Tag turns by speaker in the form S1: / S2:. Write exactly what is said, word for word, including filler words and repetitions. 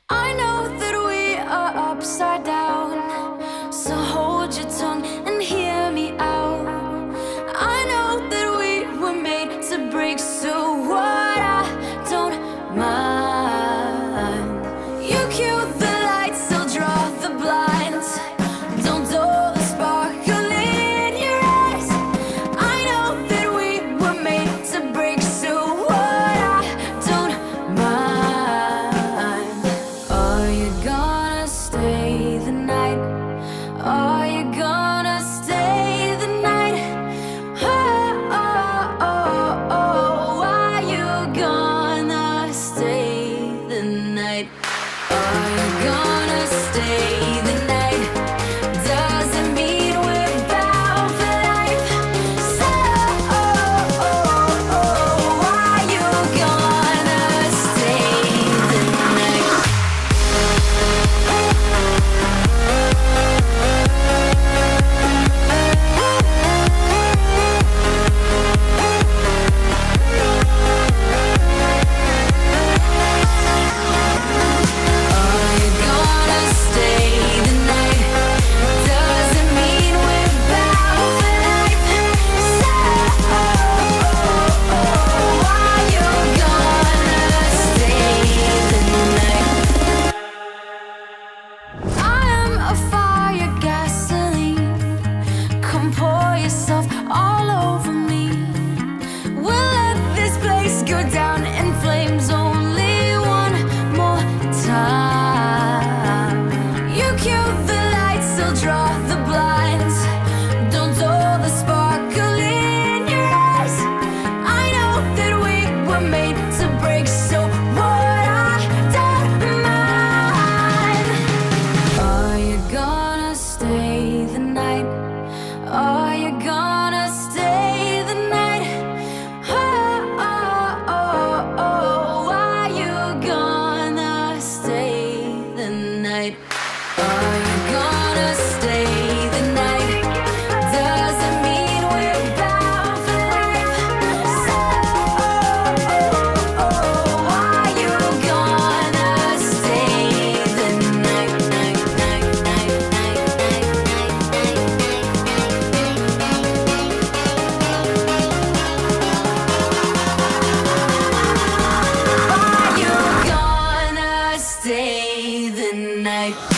S1: I know that we are upside down, so hold your tongue and hear me out. I know that we were made to break, so what, I don't mind. You cue the lights, I'll draw the blinds. Don't dull the sparkle in your eyes. I know that we were made to break, so what, I don't mind. Are you gonna stay the night? Are you gonna stay the night? Oh, oh, oh, oh. Are you gonna stay the night? Are you gonna stay the night? Doesn't mean we're bound for life. So, oh, oh, oh. Are you gonna stay the night? Are you gonna stay the night? Doesn't mean we're bound for life. So, oh, oh, oh. Are you gonna stay the night? I am a fire, gasoline. Come pour yourself all over me. We'll let this place go down in flames only one more time. You cue the lights, I'll draw the blinds. Don't dull the sparkle in your eyes. I know that we were made to break, so what, I don't mind. Are you gonna stay the night? Are you gonna stay the night? Oh, oh, oh, oh. Are you gonna stay the night? Are you gonna stay the night? Doesn't mean we're bound for life. So, oh, oh, oh. Are you gonna stay the night? Night, night, night, night, night, night, night. Are you gonna stay the night?